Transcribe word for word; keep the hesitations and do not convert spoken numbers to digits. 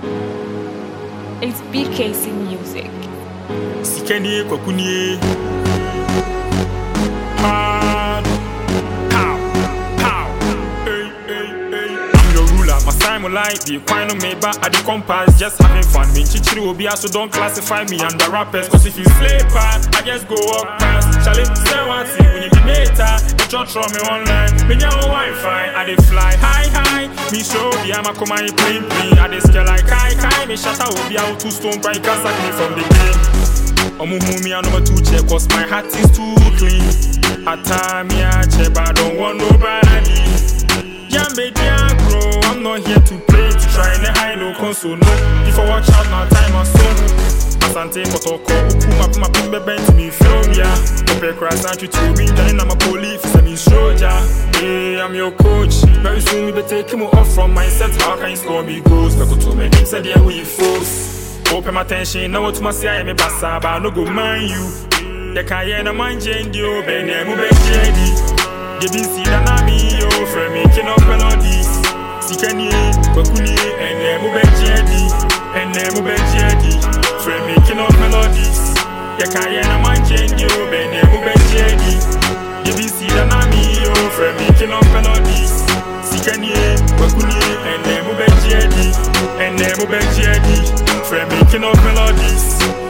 It's B K C Music. Sikeni Kokuni. Hard. Pow. Pow. Hey, hey, hey. I'm your ruler. My Simon like the final made back at the compass. Just having fun. Me chichiri will be so don't classify me under rappers. Cause if you slay past, I just go up past. Shall it say one thing when you be later? Don't throw me online. Me no Wi-Fi. I dey fly high high. Me show the I'm a come and play play. I dey scare like kai kai. Me shut out be out two stone bright cause I me from the game. Omu hu me a number two check cause my heart is too clean. At time me a check but I don't want nobody. Yambe dia grow. I'm not here to play to try and high no console no. If I watch out now time or so. Asante motoko ukuma kuma pimbe bent me film ya. Ope crash and you to me then I'm a police and me soldier. Hey, I'm your coach. Very soon we be taking me off from my set. How can you score me goals? Go to me said yeah we force. Open my attention now to my see I me basa but no go mind you. The kaye na manje ndio be ne mu be jedi. Give me see that na me yo for making up melodies. Sikeni Kokuni and ne mu be jedi. And ne mu be jedi. For making up melodies. The kaye na manje ndio be ne mu be jedi. Give me see that na me yo for making up melodies. Sikeni Kokuni and ne mu be jedi. And ne mu be jedi. For making up melodies.